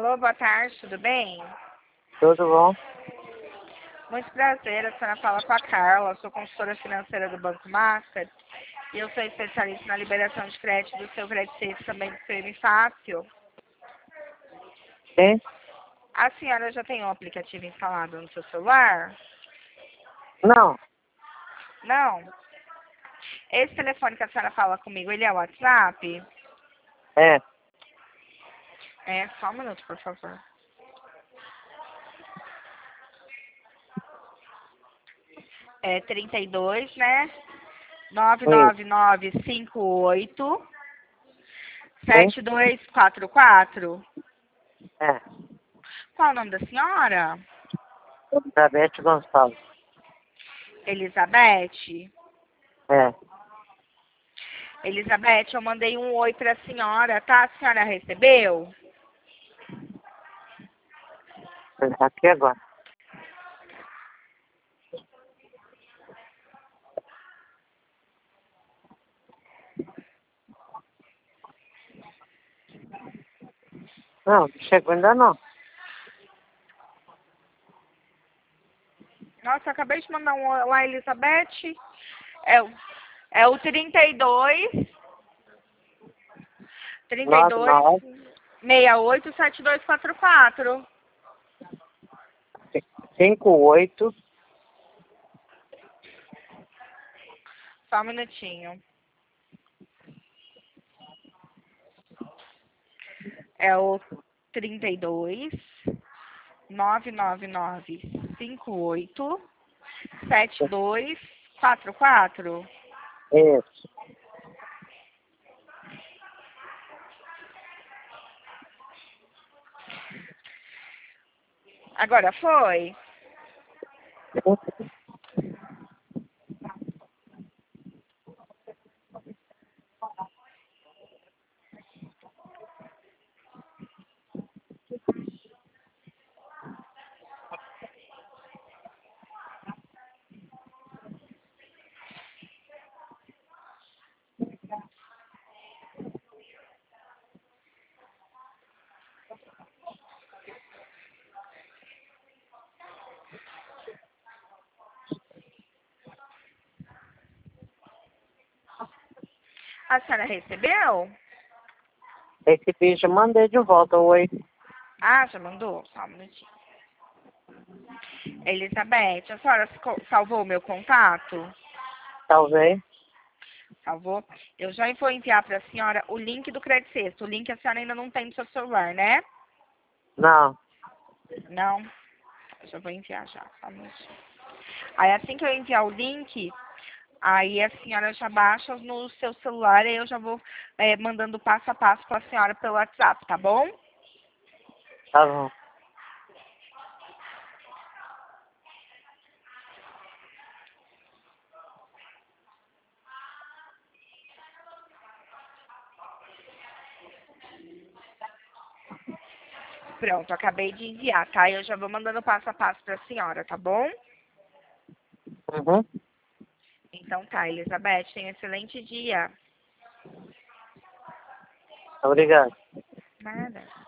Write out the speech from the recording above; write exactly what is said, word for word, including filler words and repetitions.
Alô, boa tarde, tudo bem? Tudo bom? Muito prazer, a senhora fala com a Carla, sou consultora financeira do Banco Master e eu sou especialista na liberação de crédito do seu crédito safe, também do seu M Fácil. Sim? A senhora já tem um aplicativo instalado no seu celular? Não. Não? Esse telefone que a senhora fala comigo, ele é o WhatsApp? É. É, só um minuto, por favor. É trinta e dois, né? nove nove nove cinco oito sete dois quatro quatro. É. Qual o nome da senhora? Elizabeth Gonçalves. Elizabeth. É. Elizabeth, eu mandei um oi pra senhora, tá? A senhora recebeu? Ele tá aqui agora. Não, chegou ainda não. Nossa, eu acabei de mandar um oi lá, Elizabeth. É, o- é o trinta e dois, trinta e Nove, dois, nove, sessenta e oito, setenta e dois quarenta e quatro. cinco, oito. Só um minutinho. É o trinta e dois, nove nove nove cinco oito sete dois quatro quatro. Isso. Agora foi? A senhora recebeu? Esse bicho eu mandei de volta. Oi. Ah, já mandou? Só um minutinho. Elizabeth, a senhora co- salvou o meu contato? Talvez. Salvou? Eu já vou enviar para a senhora o link do Credit Sexto. O link a senhora ainda não tem no seu celular, né? Não. Não? Eu já vou enviar já. Só um minutinho. Aí assim que eu enviar o link, aí a senhora já baixa no seu celular e eu já vou é, mandando passo a passo para a senhora pelo WhatsApp, tá bom? Tá bom. Pronto, acabei de enviar, tá? Eu já vou mandando passo a passo para a senhora, tá bom? Uhum. Então tá, Elizabeth, tenha um excelente dia. Obrigado. Nada.